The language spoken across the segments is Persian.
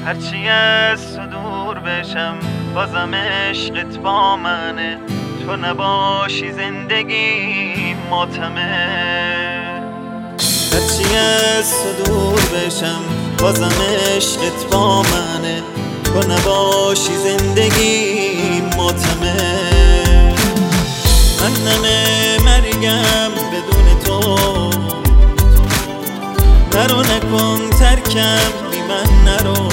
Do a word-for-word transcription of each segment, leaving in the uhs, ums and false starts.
هرچی از تو دور بشم بازم عشقت با منه، تو نباشی زندگی ماتمه. هرچی از تو دور بشم بازم عشقت با منه، تو نباشی زندگی ماتمه. من نمه مرگم بدون تو، نرو نکن ترکم بی من نرو.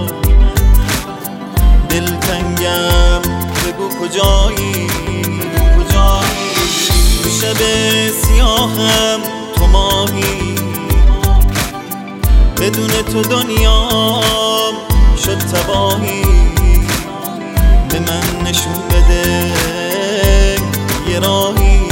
دلتنگم بگو کجایی کجایی، تو شب سیاهم تو ماهی. بدون تو دنیام شد تباهی، به من نشون بده یه راهی.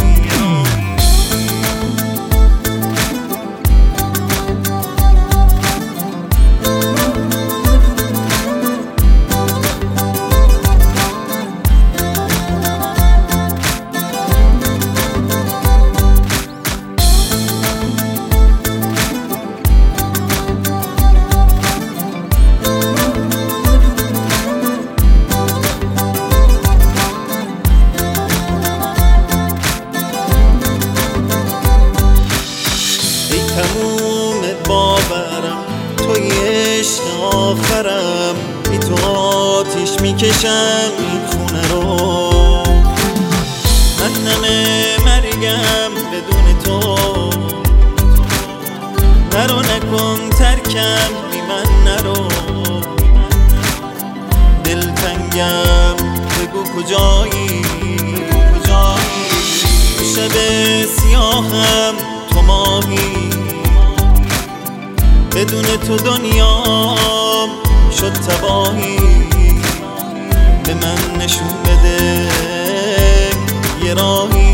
تموم باورم توی عشق آخرم، بی تو آتیش میکشم این خونه رو. من نمه مرگم بدون تو، نرو نکن ترکم بی من نرو. دلتنگم بگو کجایی کجایی، تو شب سیاهم تو ماهی. بدون تو دنیام شد تباهی، به من نشون بده یه راهی.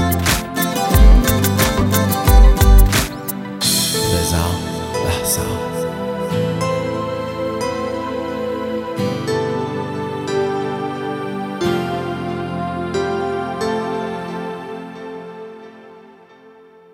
لحظات